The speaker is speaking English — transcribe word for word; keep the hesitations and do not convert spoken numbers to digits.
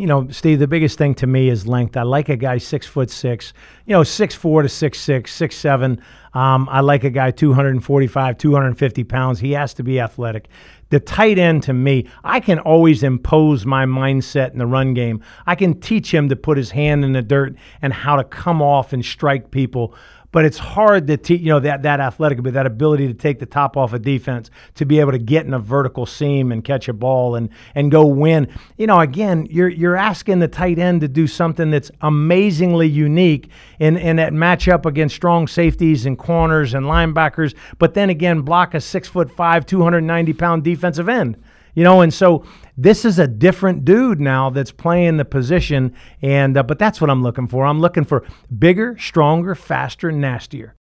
You know, Steve, the biggest thing to me is length. I like a guy six foot six, you know, six four to six six, six seven. Um, I like a guy two forty-five, two fifty pounds. He has to be athletic. The tight end, to me, I can always impose my mindset in the run game. I can teach him to put his hand in the dirt and how to come off and strike people. But it's hard to teach, you know, that that athletic, but that ability to take the top off a defense, to be able to get in a vertical seam and catch a ball and and go win. You know, again, you're you're asking the tight end to do something that's amazingly unique in, in that matchup against strong safeties and corners and linebackers, but then again, block a six foot five, two ninety pound defensive end. You know, and so this is a different dude now that's playing the position, and uh, but that's what I'm looking for. I'm looking for bigger, stronger, faster, nastier.